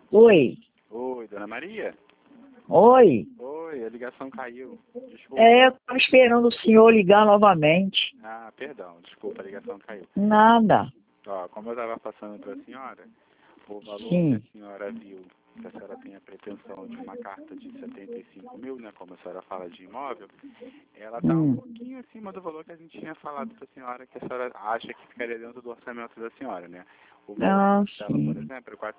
Oi. Oi, Dona Maria? Oi. Oi, a ligação caiu. Desculpa. Eu estava esperando o senhor ligar novamente. Ah, perdão, desculpa, a ligação caiu. Nada. Ó, como eu estava passando para a senhora, o valor que Sim. a senhora viu, que a senhora tem a pretensão de uma carta de 75 mil, né, como a senhora fala de imóvel, ela está um pouquinho acima do valor que a gente tinha falado para a senhora, que a senhora acha que ficaria dentro do orçamento da senhora, né? O valor Ah, que estava, por sim. exemplo, é R$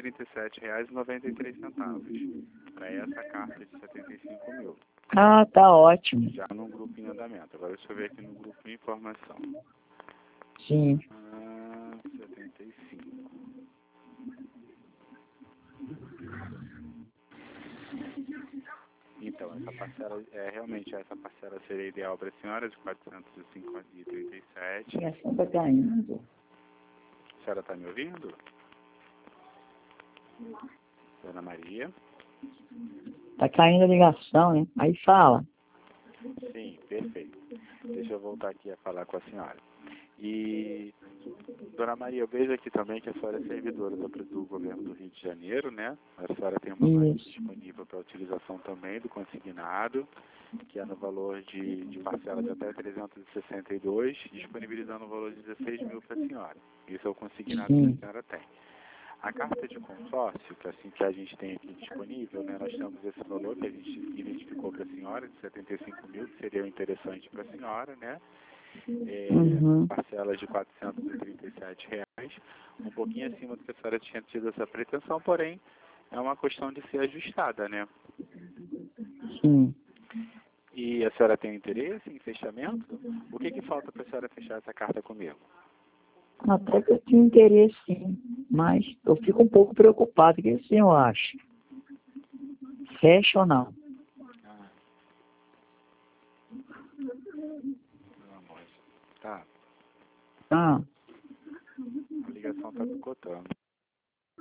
437,93 para essa carta de 75 mil. Ah, tá ótimo. Já no grupo em andamento. Agora deixa eu ver aqui no grupo de informação. Sim. 75. Então, essa parcela, realmente essa parcela seria ideal para a senhora, de 437. A ligação tá caindo. A senhora está me ouvindo? Dona Maria? Tá caindo a ligação, né? Aí fala. Sim, perfeito. Deixa eu voltar aqui a falar com a senhora. E, Dona Maria, eu vejo aqui também que a senhora é servidora do governo do Rio de Janeiro, né? A senhora tem uma máquina Isso. disponível para utilização também do consignado, que é no valor de parcela de até 362, disponibilizando o valor de 16 mil para a senhora. Isso é o consignado que a Sim. senhora tem. A carta de consórcio, que assim que a gente tem aqui disponível, né, nós temos esse valor que a gente identificou para a senhora, de 75 mil, que seria interessante para a senhora, né? Uhum. Parcelas de R$ 437, um pouquinho acima do que a senhora tinha tido essa pretensão, porém é uma questão de ser ajustada, né? Sim. E a senhora tem interesse em fechamento? O que falta para a senhora fechar essa carta comigo? Até que eu tinha interesse, sim. Mas eu fico um pouco preocupado. O que o senhor acha? Fecha ou não? Ah, meu amor. Tá, Ah. a ligação está picotando.